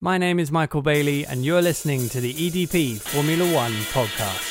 My name is Michael Bailey, and you're listening to the EDP Formula One podcast.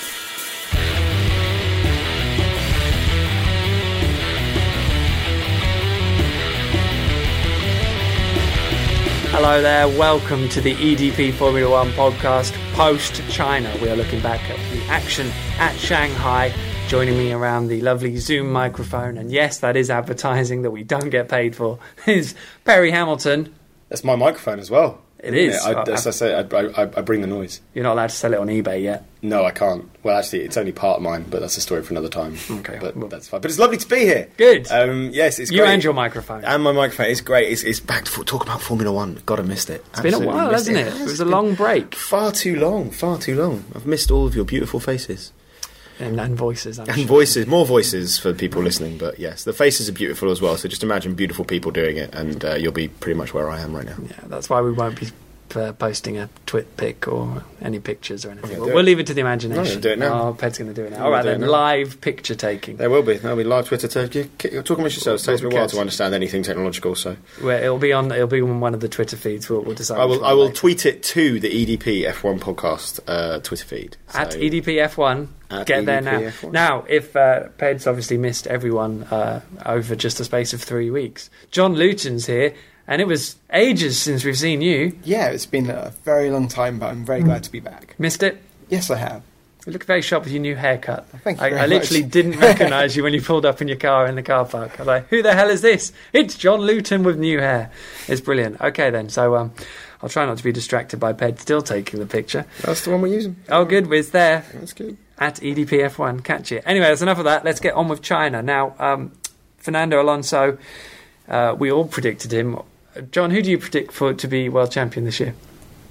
Hello there, welcome to the EDP Formula One podcast post-China. We are looking back at the action at Shanghai. Joining me around the lovely Zoom microphone, and yes, that is advertising that we don't get paid for, is Perry Hamilton. That's my microphone as well. It is. As I say, I bring the noise. You're not allowed to sell it on eBay yet? No, I can't. Well, actually, it's only part of mine, but that's a story for another time. Okay. But that's fine. But it's lovely to be here. Good. Yes, it's great. You and your microphone. And my microphone. It's great. It's back to talk about Formula One. God, I missed it. It's been a while, hasn't it? It was a long break. Far too long. I've missed all of your beautiful faces. And voices, I'm and sure. Voices, more voices for people listening, but yes, the faces are beautiful as well, so just imagine beautiful people doing it, and you'll be pretty much where I am right now. Yeah, that's why we won't be posting a twit pic or any pictures or anything. Okay, we'll leave it to the imagination. No, do it now. Oh, Ped's going to do it now. All right then, live picture taking. There'll be live Twitter. Talk amongst yourselves. It takes me a while to understand anything technological, so it'll be on one of the Twitter feeds. We'll decide. I will tweet it to the EDP F1 podcast Twitter feed at EDP F1. Get there now. F1. Now, if Ped's obviously missed everyone over just a space of 3 weeks, John Luton's here. And it was ages since we've seen you. Yeah, it's been a very long time, but I'm very glad to be back. Missed it? Yes, I have. You look very sharp with your new haircut. Thank you very I literally much. didn't recognise you when you pulled up in your car in the car park. I was like, who the hell is this? It's John Luton with new hair. It's brilliant. Okay then, so I'll try not to be distracted by Ped still taking the picture. That's the one we're using. Oh good, it's there. That's good. At EDPF1, catch it. Anyway, that's enough of that. Let's get on with China. Now, Fernando Alonso, we all predicted him. John, who do you predict to be world champion this year?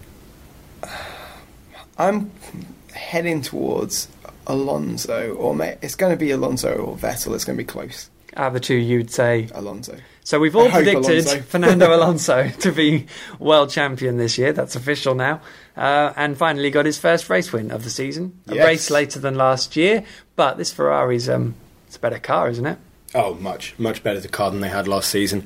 I'm heading towards Alonso, or it's going to be Alonso or Vettel. It's going to be close. Out of the two, you'd say Alonso. So we've all I hope predicted Alonso. Fernando Alonso to be world champion this year. That's official now. And finally got his first race win of the season. A Yes. race later than last year. But this Ferrari's it's a better car, isn't it? Oh, much better the car than they had last season.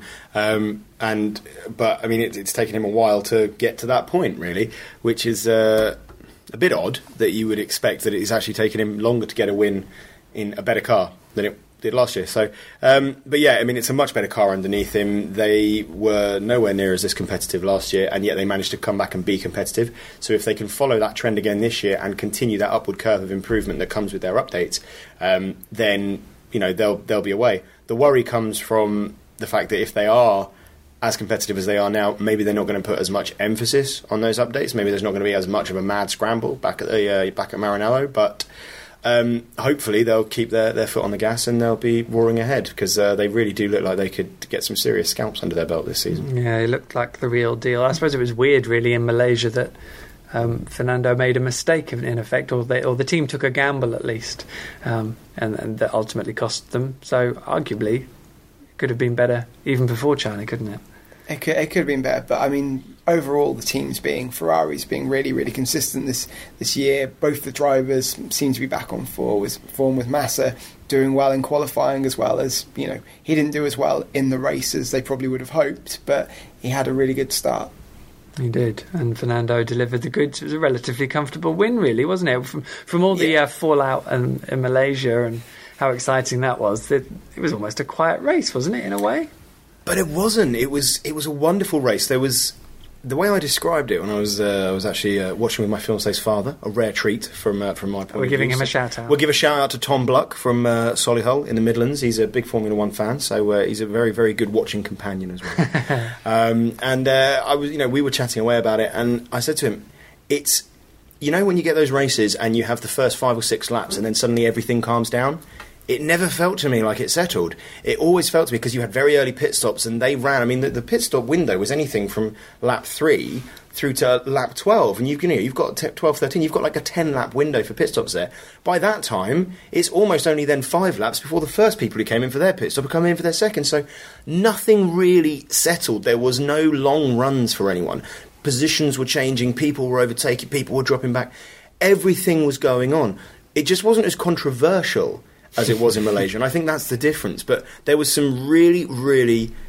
But I mean, it's taken him a while to get to that point, really, which is a bit odd that you would expect that it's actually taken him longer to get a win in a better car than it did last year. So, but yeah, I mean, it's a much better car underneath him. They were nowhere near as this competitive last year, and yet they managed to come back and be competitive. So if they can follow that trend again this year and continue that upward curve of improvement that comes with their updates, then you know they'll be away. The worry comes from the fact that if they are as competitive as they are now, maybe they're not going to put as much emphasis on those updates. Maybe there's not going to be as much of a mad scramble back at Maranello, but hopefully they'll keep their foot on the gas and they'll be roaring ahead, because they really do look like they could get some serious scalps under their belt this season. Yeah, he looked like the real deal. I suppose it was weird, really, in Malaysia that Fernando made a mistake, in effect, or the team took a gamble at least, and that ultimately cost them. So arguably, it could have been better even before China, couldn't it? It could have been better, but I mean, overall, the teams Ferrari's being really, really consistent this year. Both the drivers seem to be back on form with Massa doing well in qualifying, as well as, you know, he didn't do as well in the race as they probably would have hoped, but he had a really good start. He did, and Fernando delivered the goods. It was a relatively comfortable win, really, wasn't it? From all the fallout in Malaysia and how exciting that was, it was almost a quiet race, wasn't it, in a way? But it wasn't. It was a wonderful race. There was, the way I described it when I was actually watching with my fiancé's father, a rare treat from my point of view. We're giving him a shout out. We'll give a shout out to Tom Bluck from Solihull in the Midlands. He's a big Formula One fan, so he's a very, very good watching companion as well. We were chatting away about it, and I said to him, it's, you know, when you get those races and you have the first 5 or 6 laps, and then suddenly everything calms down. It never felt to me like it settled. It always felt to me, because you had very early pit stops and they ran. I mean, the pit stop window was anything from lap 3 through to lap 12. And you've got 12, 13, you've got like a 10-lap window for pit stops there. By that time, it's almost only then 5 laps before the first people who came in for their pit stop are coming in for their second. So nothing really settled. There was no long runs for anyone. Positions were changing, people were overtaking, people were dropping back. Everything was going on. It just wasn't as controversial as it was in Malaysia, and I think that's the difference. But there was some really, really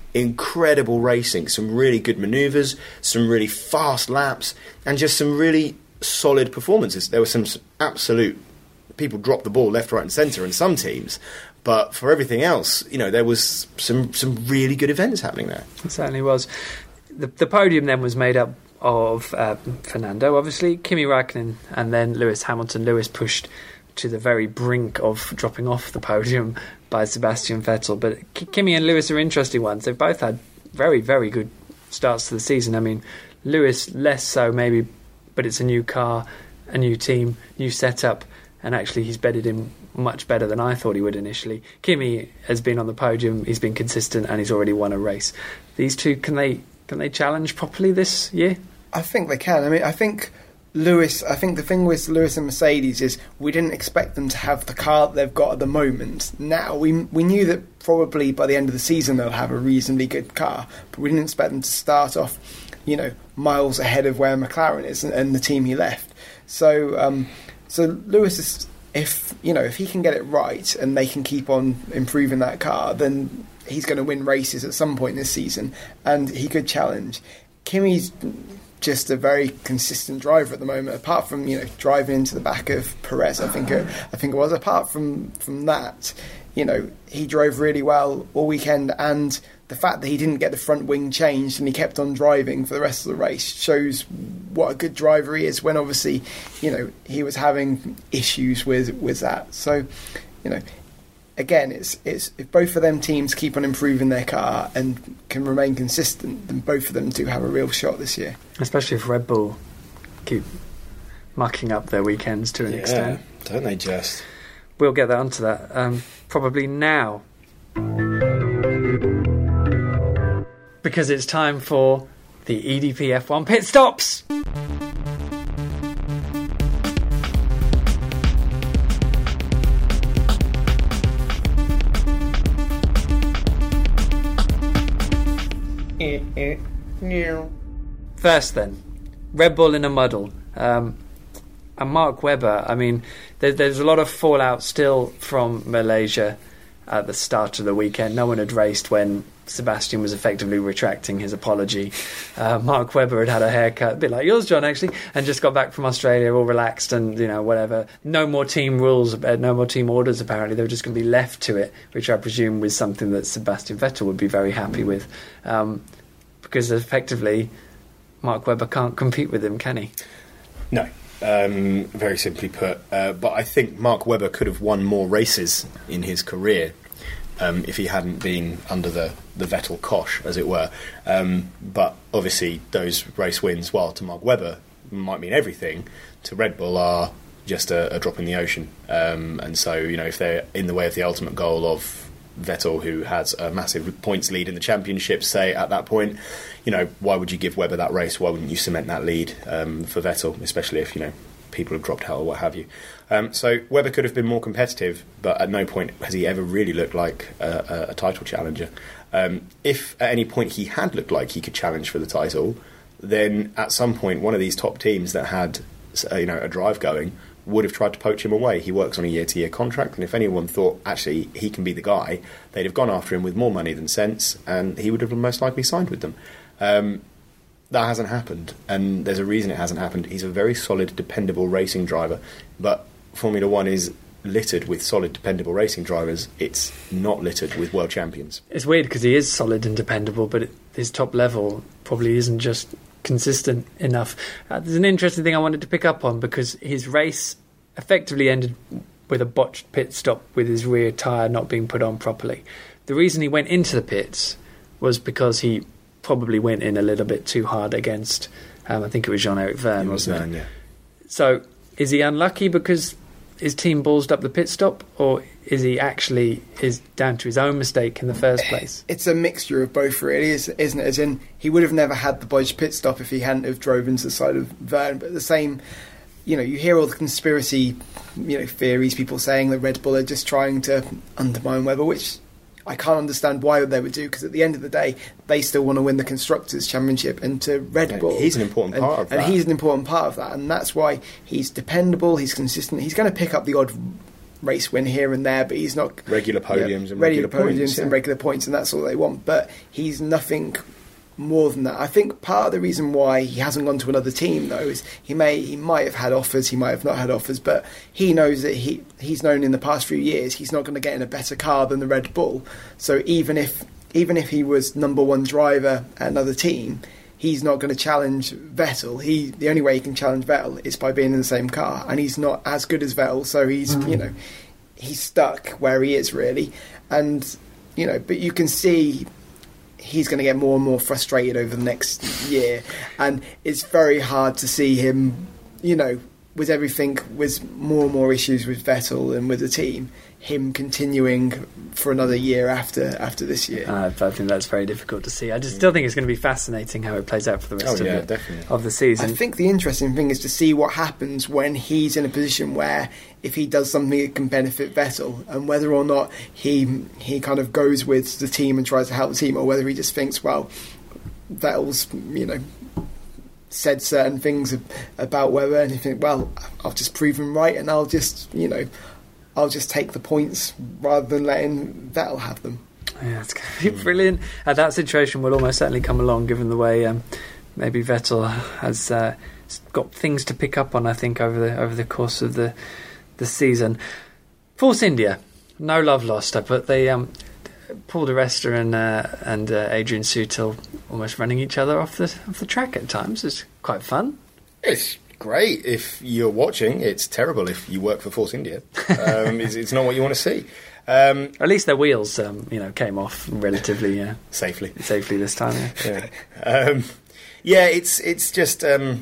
incredible racing, some really good manoeuvres, some really fast laps, and just some really solid performances. There were some absolute people dropped the ball left, right, and centre in some teams, but for everything else, there was some really good events happening there. It certainly was. The podium then was made up of Fernando, obviously, Kimi Räikkönen, and then Lewis Hamilton. Lewis pushed to the very brink of dropping off the podium by Sebastian Vettel. But Kimi and Lewis are interesting ones. They've both had very, very good starts to the season. I mean, Lewis less so maybe, but it's a new car, a new team, new setup, and actually he's bedded in much better than I thought he would initially. Kimi has been on the podium, he's been consistent, and he's already won a race. These two, can they challenge properly this year? I think they can. I mean, I think the thing with Lewis and Mercedes is we didn't expect them to have the car that they've got at the moment. Now, we knew that probably by the end of the season they'll have a reasonably good car, but we didn't expect them to start off, miles ahead of where McLaren is and the team he left. So Lewis is, if he can get it right and they can keep on improving that car, then he's going to win races at some point this season, and he could challenge. Kimi's just a very consistent driver at the moment. Apart from driving into the back of Perez, I think it was. Apart from that, he drove really well all weekend, and the fact that he didn't get the front wing changed and he kept on driving for the rest of the race shows what a good driver he is. When obviously, he was having issues with that. So, again, it's if both of them teams keep on improving their car and can remain consistent, then both of them do have a real shot this year. Especially if Red Bull keep mucking up their weekends to an extent. Don't they just? We'll get that onto that probably now. Because it's time for the EDP F1 pit stops. First then, Red Bull in a muddle. And Mark Webber, I mean, there's a lot of fallout still from Malaysia at the start of the weekend. No one had raced when Sebastian was effectively retracting his apology. Mark Webber had a haircut, a bit like yours, John, actually, and just got back from Australia all relaxed and, whatever. No more team rules, no more team orders, apparently. They were just going to be left to it, which I presume was something that Sebastian Vettel would be very happy with. Because effectively, Mark Webber can't compete with him, can he? No. Very simply put. But I think Mark Webber could have won more races in his career if he hadn't been under the Vettel cosh, as it were. But obviously those race wins, while to Mark Webber might mean everything, to Red Bull are just a drop in the ocean. And so, if they're in the way of the ultimate goal of Vettel, who has a massive points lead in the championship, say at that point, why would you give Webber that race? Why wouldn't you cement that lead for Vettel, especially if people have dropped out or what have you? So Webber could have been more competitive, but at no point has he ever really looked like a title challenger. If at any point he had looked like he could challenge for the title, then at some point one of these top teams that had a drive going would have tried to poach him away. He works on a year-to-year contract, and if anyone thought, actually, he can be the guy, they'd have gone after him with more money than sense, and he would have most likely signed with them. That hasn't happened, and there's a reason it hasn't happened. He's a very solid, dependable racing driver, but Formula One is littered with solid, dependable racing drivers. It's not littered with world champions. It's weird because he is solid and dependable, but his top level probably isn't just consistent enough. There's an interesting thing I wanted to pick up on, because his race effectively ended with a botched pit stop with his rear tyre not being put on properly. The reason he went into the pits was because he probably went in a little bit too hard against, I think it was Jean-Eric Vergne, wasn't it? Yeah. So is he unlucky because his team ballsed up the pit stop, or is he actually down to his own mistake in the first place? It's a mixture of both, really, isn't it? As in, he would have never had the bodged pit stop if he hadn't have drove into the side of Vergne. But the same, you hear all the conspiracy, theories, people saying that Red Bull are just trying to undermine Webber, which I can't understand why they would do, because at the end of the day, they still want to win the Constructors' Championship, and to Red Bull... He's an important part of that. And he's an important part of that, and that's why he's dependable, he's consistent, he's going to pick up the odd race win here and there, but he's not regular podiums and regular points, podiums and regular points, and that's all they want. But he's nothing more than that. I think part of the reason why he hasn't gone to another team, though, is he might have had offers, he might have not had offers, but he knows that he's known in the past few years he's not going to get in a better car than the Red Bull. So even if he was number one driver at another team, he's not going to challenge Vettel. The only way he can challenge Vettel is by being in the same car, and he's not as good as Vettel, so he's he's stuck where he is really. And but you can see he's going to get more and more frustrated over the next year, and it's very hard to see him, with everything, with more and more issues with Vettel and with the team, him continuing for another year after this year. I think that's very difficult to see. I just still think it's going to be fascinating how it plays out for the rest of the season. I think the interesting thing is to see what happens when he's in a position where if he does something that can benefit Vettel, and whether or not he kind of goes with the team and tries to help the team, or whether he just thinks, well, Vettel's said certain things about Webber, and you think, well, I'll just prove him right, and I'll just take the points rather than letting Vettel have them. Yeah, it's going to be brilliant. That situation will almost certainly come along, given the way maybe Vettel has got things to pick up on, I think, over the course of the season. Force India, no love lost. But they Paul di Resta and Adrian Sutil almost running each other off the track at times. It's quite fun. It's great if you're watching. It's terrible if you work for Force India. It's not what you want to see. At least their wheels, came off relatively safely this time. Yeah, it's just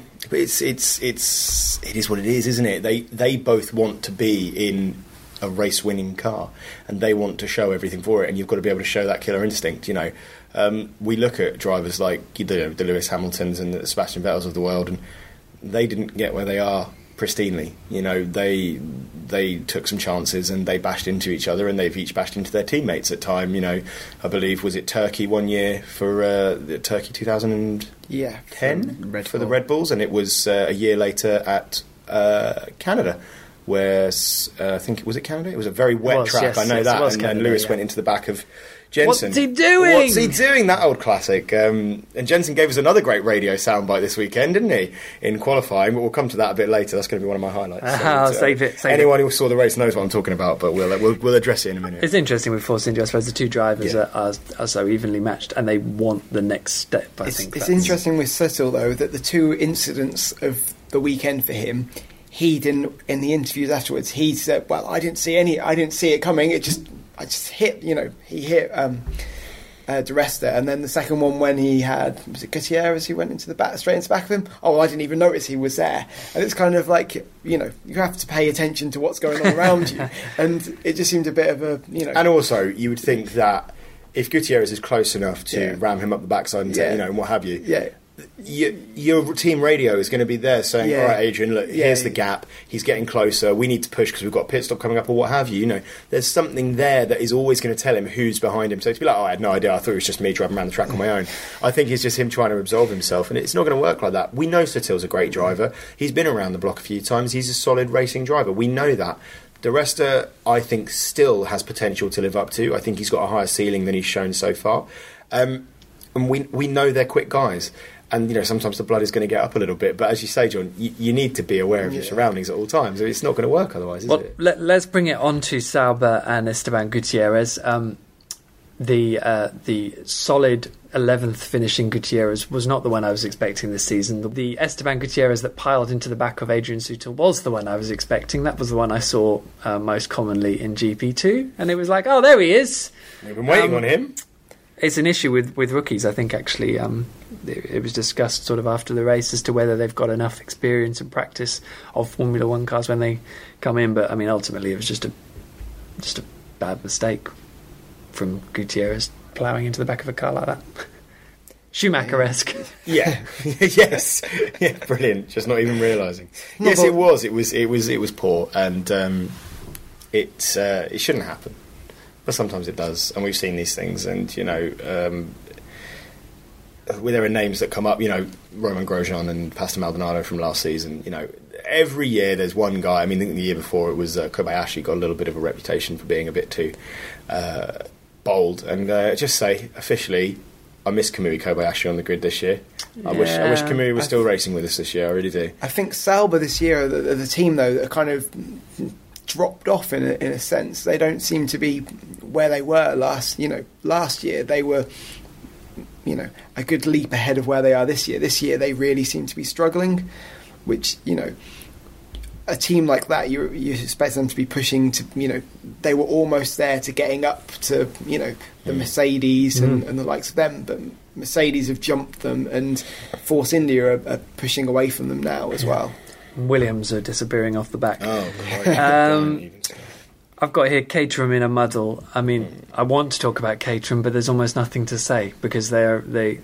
it is what it is, isn't it? They both want to be in a race-winning car, and they want to show everything for it, and you've got to be able to show that killer instinct. We look at drivers like the Lewis Hamiltons and the Sebastian Vettels of the world, and they didn't get where they are pristinely. They took some chances and they bashed into each other, and they've each bashed into their teammates at time. I believe, was it Turkey one year for Turkey 2010 for the Red Bulls, and it was a year later at Canada, where I think was it Canada? It was a very wet track. Yes, I know that, and Canada, Lewis went into the back of Jensen. What's he doing? What's he doing? That old classic. And Jensen gave us another great radio soundbite this weekend, didn't he? In qualifying, but we'll come to that a bit later. That's going to be one of my highlights. Save it. Anyone who saw the race knows what I'm talking about, but we'll address it in a minute. It's interesting with Force India. I suppose the two drivers are so evenly matched, and they want the next step. I think it's interesting with Sutil, though, that the two incidents of the weekend for him, he didn't. In the interviews afterwards, he said, "Well, I didn't see it coming. I just hit. He hit di Resta, and then the second one when he had, was it Gutierrez? He went straight into the back of him. Oh, I didn't even notice he was there. And it's kind of like you have to pay attention to what's going on around you, and it just seemed a bit of a And also, you would think that if Gutierrez is close enough to ram him up the backside and and what have you, your team radio is going to be there saying, all right, Adrian, look, here's the gap, he's getting closer, we need to push because we've got a pit stop coming up, or what have you. There's something there that is always going to tell him who's behind him. So to be like, I had no idea, I thought it was just me driving around the track on my own. I think it's just him trying to absolve himself, and it's not going to work like that. We know Sutil's a great driver. He's been around the block a few times. He's a solid racing driver. We know that. Di Resta, I think, still has potential to live up to. I think he's got a higher ceiling than he's shown so far. And we know they're quick guys. And, sometimes the blood is going to get up a little bit. But as you say, John, you need to be aware of your surroundings at all times. It's not going to work otherwise, is it? Let's bring it on to Sauber and Esteban Gutierrez. The solid 11th finishing Gutierrez was not the one I was expecting this season. The Esteban Gutierrez that piled into the back of Adrian Sutil was the one I was expecting. That was the one I saw most commonly in GP2. And it was like, oh, there he is. We've been waiting on him. It's an issue with rookies, I think, actually. It was discussed sort of after the race as to whether they've got enough experience and practice of Formula One cars when they come in. But, ultimately it was just a bad mistake from Gutierrez ploughing into the back of a car like that. Schumacher-esque. Yeah. Yes. Yeah, brilliant. Just not even realising. Yes, it was. It was poor, and it shouldn't happen. But sometimes it does, and we've seen these things, and there are names that come up, Roman Grosjean and Pastor Maldonado from last season. every year there's one guy. I mean, I think the year before it was Kobayashi got a little bit of a reputation for being a bit too bold. And just say, officially, I miss Kamui Kobayashi on the grid this year. I wish Kamui was still racing with us this year. I really do. I think Sauber this year are the team, though, that are kind of dropped off in a sense. They don't seem to be where they were last year. They were, a good leap ahead of where they are this year. This year they really seem to be struggling, which, a team like that, you expect them to be pushing to, they were almost there to getting up to, the Mercedes and the likes of them, but Mercedes have jumped them, and Force India are pushing away from them now as well. Williams are disappearing off the back. Oh, I've got here Caterham in a muddle. I mean, I want to talk about Caterham, but there's almost nothing to say because they're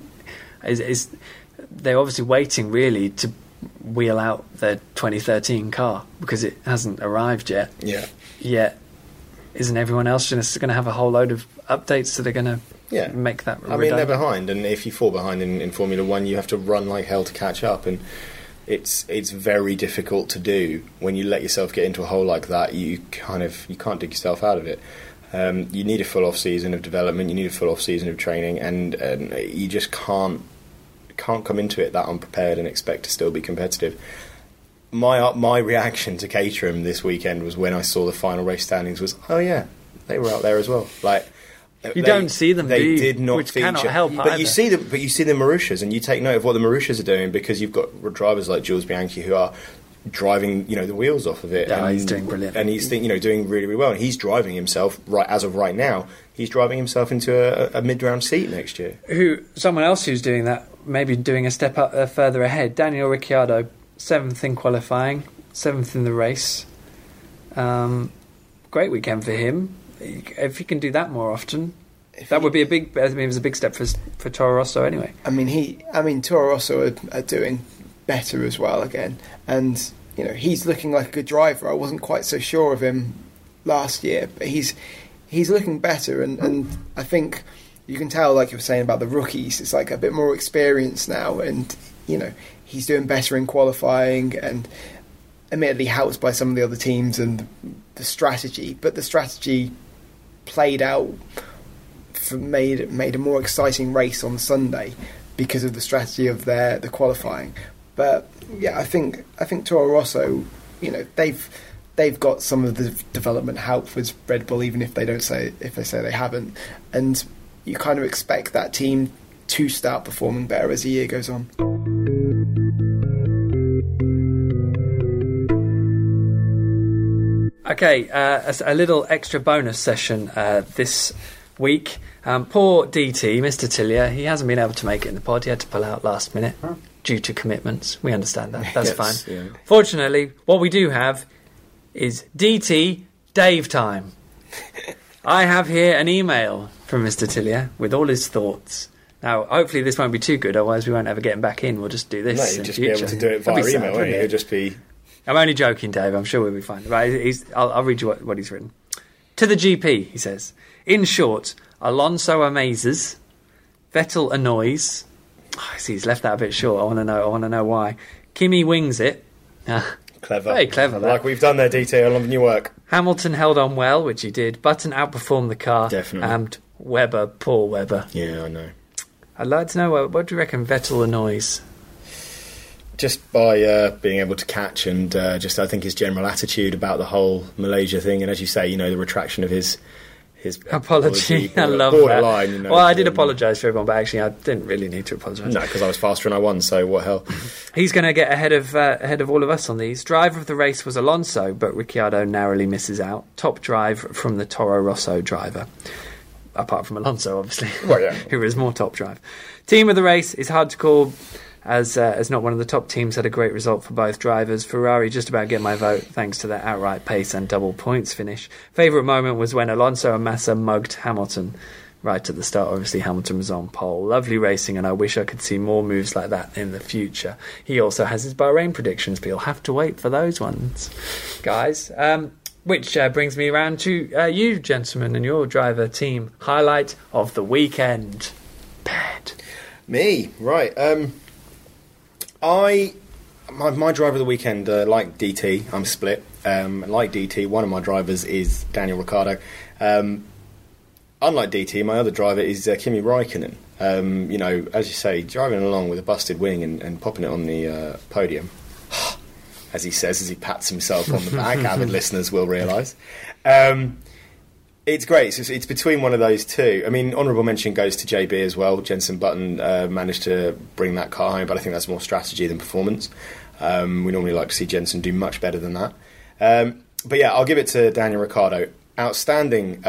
obviously waiting really to wheel out their 2013 car because it hasn't arrived yet. Yeah. Yet, isn't everyone else just going to have a whole load of updates that are going to make that? I mean, they're behind, and if you fall behind in Formula One, you have to run like hell to catch up, and it's very difficult to do when you let yourself get into a hole like that. You can't dig yourself out of it. You need a full off season of development. You need a full off season of training, and you just can't come into it that unprepared and expect to still be competitive. My reaction to Caterham this weekend was when I saw the final race standings was, oh yeah, they were out there as well. Like you don't see them. They did not which feature. Cannot help but either. you see them. But you see the Marussias, and you take note of what the Marussias are doing because you've got drivers like Jules Bianchi who are driving, the wheels off of it. Yeah, and he's doing brilliant, and he's doing really, really well. And he's driving himself as of right now. He's driving himself into a mid-round seat next year. Someone else who's doing that, maybe doing a step up further ahead. Daniel Ricciardo, 7th in qualifying, 7th in the race. Great weekend for him. If he can do that more often, that would be it was a big step for Toro Rosso anyway. I mean, Toro Rosso are doing better as well again, and he's looking like a good driver. I wasn't quite so sure of him last year, but he's looking better, and I think you can tell, like you were saying about the rookies, it's like a bit more experience now, and he's doing better in qualifying, and admittedly helped by some of the other teams and the strategy, but the strategy played out made a more exciting race on Sunday because of the strategy of the qualifying. But yeah, I think Toro Rosso, they've got some of the development help with Red Bull, even if they say they haven't, and you kind of expect that team to start performing better as the year goes on. Okay, a little extra bonus session this week. Poor DT, Mr. Tillier, he hasn't been able to make it in the pod. He had to pull out last minute due to commitments. We understand that. That's fine. Yeah. Fortunately, what we do have is DT Dave time. I have here an email from Mr. Tillier with all his thoughts. Now, hopefully this won't be too good, otherwise we won't ever get him back in. We'll just do this. No, you'll just be able to do it via email, won't you? It'll just be... I'm only joking, Dave. I'm sure we'll be fine. Right, I'll read you what he's written. To the GP, he says, in short, Alonso amazes, Vettel annoys. Oh, see, he's left that a bit short. I want to know why. Kimi wings it. Clever. Very clever, that. Like we've done there, DT. I love your work. Hamilton held on well, which he did. Button outperformed the car. Definitely. And Webber, poor Webber. Yeah, I know. I'd like to know, what do you reckon Vettel annoys? Just by being able to catch and I think his general attitude about the whole Malaysia thing, and as you say, the retraction of his apology. I love that. Well, I did apologise for everyone, but actually I didn't really need to apologise. No, because I was faster and I won, so what hell. He's going to get ahead of all of us on these. Driver of the race was Alonso, but Ricciardo narrowly misses out. Top drive from the Toro Rosso driver. Apart from Alonso, obviously, who is more top drive. Team of the race is hard to call, as not one of the top teams had a great result for both drivers. Ferrari just about get my vote thanks to their outright pace and double points finish. Favourite moment was when Alonso and Massa mugged Hamilton right at the start. Obviously Hamilton was on pole. Lovely racing, and I wish I could see more moves like that in the future. He also has his Bahrain predictions, but you'll have to wait for those ones, guys. Which brings me around to you, gentlemen, and your driver team highlight of the weekend. Bad. Me, right. I my driver of the weekend, like DT, I'm split. Like DT, one of my drivers is Daniel Ricciardo. Unlike DT, my other driver is Kimi Räikkönen. As you say, driving along with a busted wing and popping it on the podium, as he says, as he pats himself on the back. Avid listeners will realise. It's great. It's between one of those two. I mean, honourable mention goes to JB as well. Jenson Button managed to bring that car home, but I think that's more strategy than performance. We normally like to see Jenson do much better than that. But yeah, I'll give it to Daniel Ricciardo. Outstanding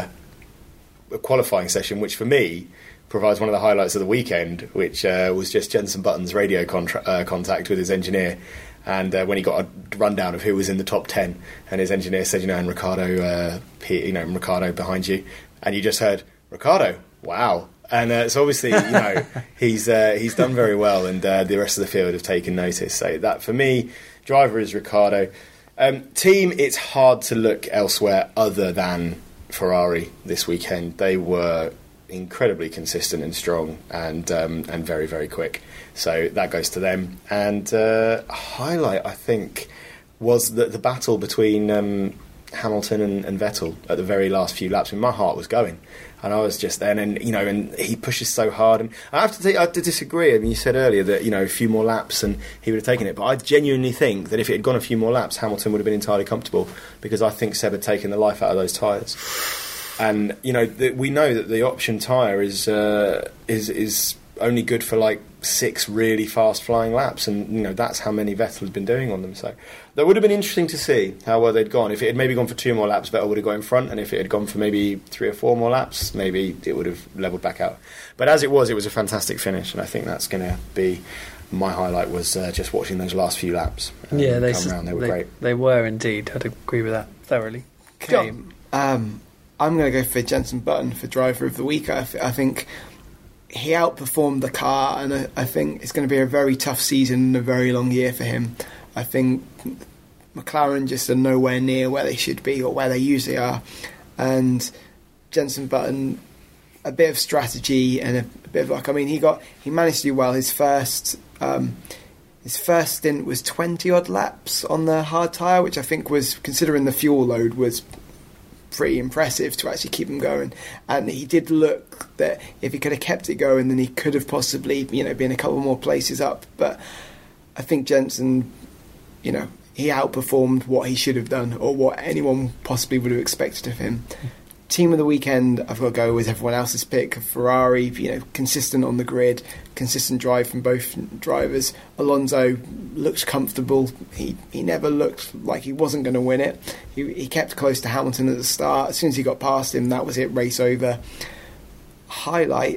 qualifying session, which for me provides one of the highlights of the weekend, which was just Jenson Button's radio contact with his engineer. And when he got a rundown of who was in the top 10, and his engineer said, and Ricciardo, Ricciardo behind you, and you just heard Ricciardo, wow. And so obviously, he's done very well, and the rest of the field have taken notice. So that for me, driver is Ricciardo. Team, it's hard to look elsewhere other than Ferrari this weekend. They were incredibly consistent and strong, and very, very quick. So that goes to them. And a highlight, I think, was the battle between Hamilton and Vettel at the very last few laps. I mean, my heart was going, and I was just then, and he pushes so hard. And I have to disagree. I mean, you said earlier that a few more laps and he would have taken it, but I genuinely think that if it had gone a few more laps, Hamilton would have been entirely comfortable, because I think Seb had taken the life out of those tyres. And we know that the option tyre is only good for like 6 really fast flying laps, and that's how many Vettel has been doing on them. So that would have been interesting to see how well they'd gone. If it had maybe gone for 2 more laps, Vettel would have got in front, and if it had gone for maybe 3 or 4 more laps, maybe it would have levelled back out. But as it was a fantastic finish, and I think that's going to be my highlight, was just watching those last few laps. Yeah, they were great. They were indeed. I'd agree with that thoroughly. Okay. I'm going to go for Jenson Button for driver of the week. I think he outperformed the car, and I think it's going to be a very tough season and a very long year for him. I think McLaren just are nowhere near where they should be or where they usually are, and Jenson Button, a bit of strategy and a bit of luck. I mean, he managed to do well. His first stint was 20 odd laps on the hard tyre, which I think was, considering the fuel load, was pretty impressive to actually keep him going. And he did look that if he could have kept it going, then he could have possibly been a couple more places up. But I think Jenson, he outperformed what he should have done, or what anyone possibly would have expected of him. Team of the weekend, I've got to go with everyone else's pick. Ferrari, consistent on the grid, consistent drive from both drivers. Alonso looked comfortable. He never looked like he wasn't going to win it. He kept close to Hamilton at the start. As soon as he got past him, that was it, race over. Highlight,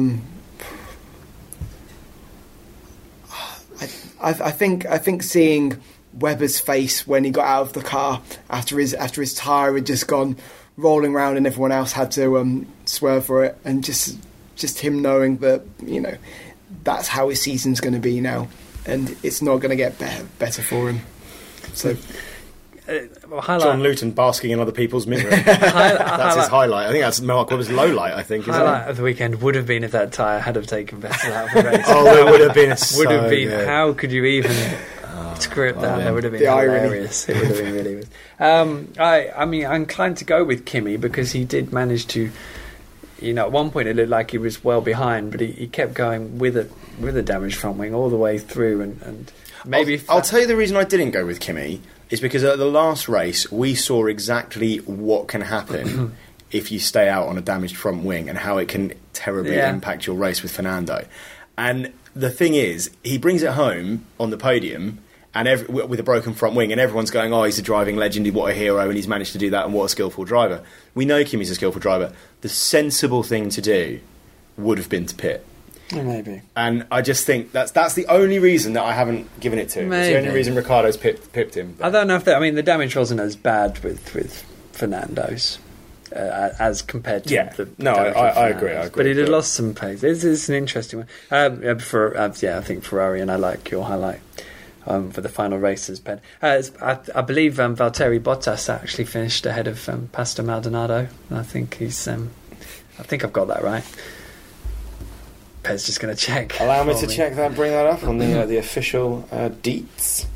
I think seeing Webber's face when he got out of the car after his tyre had just gone rolling around and everyone else had to swerve for it, and just him knowing that that's how his season's going to be now, and it's not going to get better for him. So John Luton basking in other people's misery. That's his highlight. I think that's Mark Webber's low light, I think. Highlight of the weekend would have been if that tyre had have taken Vettel out of the race. It would have been so good. How could you even script that? That would have been hilarious. It would have been really good. I'm inclined to go with Kimi, because he did manage to, at one point it looked like he was well behind, but he kept going with a damaged front wing all the way through, and maybe I'll tell you the reason I didn't go with Kimi is because at the last race we saw exactly what can happen if you stay out on a damaged front wing, and how it can terribly impact your race with Fernando. And the thing is, he brings it home on the podium and with a broken front wing, and everyone's going, he's a driving legend, what a hero, and he's managed to do that, and what a skillful driver. We know Kimi's a skillful driver. The sensible thing to do would have been to pit. Maybe. And I just think that's the only reason that I haven't given it to him. It's the only reason Ricciardo's pipped him. I don't know if the damage wasn't as bad with Fernando's as compared to I agree. But he'd have lost some pace. It's an interesting one. I think Ferrari, and I like your highlight for the final races, Ben. I believe Valtteri Bottas actually finished ahead of Pastor Maldonado. I think he's. I think I've got that right. Ped's just going to check. Allow me to check that, bring that up on the official deets.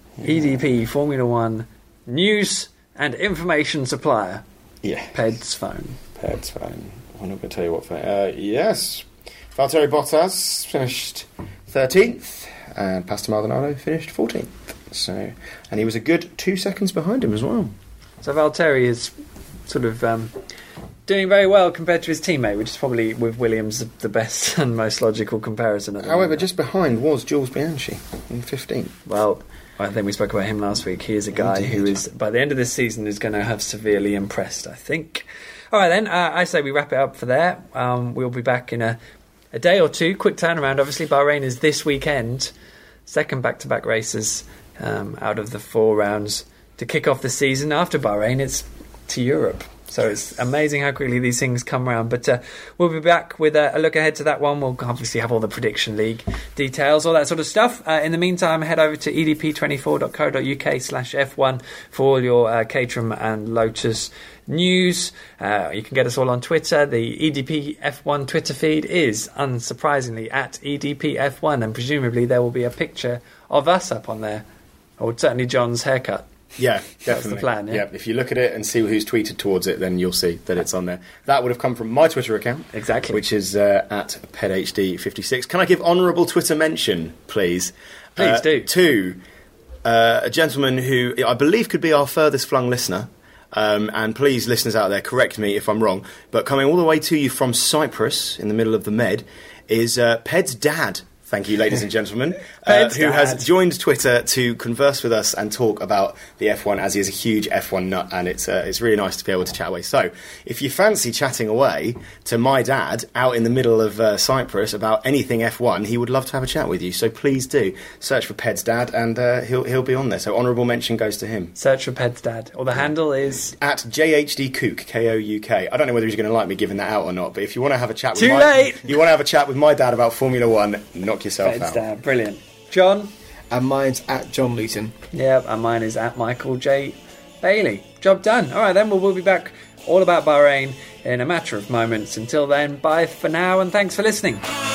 EDP Formula One news and information supplier. Yeah. Ped's phone. Ped's phone. I'm not going to tell you what phone. Yes. Valtteri Bottas finished 13th, and Pastor Maldonado finished 14th. So, and he was a good 2 seconds behind him as well. So Valtteri is sort of doing very well compared to his teammate, which is probably, with Williams, the best and most logical comparison. However, just behind was Jules Bianchi in 15th. Well, I think we spoke about him last week. He is a guy who is, by the end of this season, is going to have severely impressed, I think. All right, then. I say we wrap it up for there. We'll be back in a day or two. Quick turnaround. Obviously, Bahrain is this weekend. Second back-to-back races out of the 4 rounds to kick off the season. After Bahrain, it's to Europe. So it's amazing how quickly these things come around. But we'll be back with a look ahead to that one. We'll obviously have all the Prediction League details, all that sort of stuff. In the meantime, head over to edp24.co.uk/F1 for all your Caterham and Lotus news. You can get us all on Twitter. The EDP F1 Twitter feed is, unsurprisingly, at EDPF1. And presumably there will be a picture of us up on there. Or certainly John's haircut. Yeah, definitely. That's the plan, yeah? If you look at it and see who's tweeted towards it, then you'll see that it's on there. That would have come from my Twitter account. Exactly. Which is at PedHD56. Can I give honourable Twitter mention, please? Please do. To a gentleman who I believe could be our furthest flung listener. And please, listeners out there, correct me if I'm wrong, but coming all the way to you from Cyprus, in the middle of the Med, is Ped's dad. Thank you, ladies and gentlemen, who has joined Twitter to converse with us and talk about the F1, as he is a huge F1 nut, and it's really nice to be able to chat away. So, if you fancy chatting away to my dad out in the middle of Cyprus about anything F1, he would love to have a chat with you. So please do search for Ped's dad, and he'll be on there. So honourable mention goes to him. Search for Ped's dad, or the handle is at JHDKouk, K-O-U-K. I don't know whether he's going to like me giving that out or not, but if you want to have a chat, you want to have a chat with my dad about Formula One, knock yourself Ped's out. Dad. Brilliant. John? And mine's at John Luton. Yeah, and mine is at Michael J. Bailey. Job done. All right, then we'll be back all about Bahrain in a matter of moments. Until then, bye for now, and thanks for listening.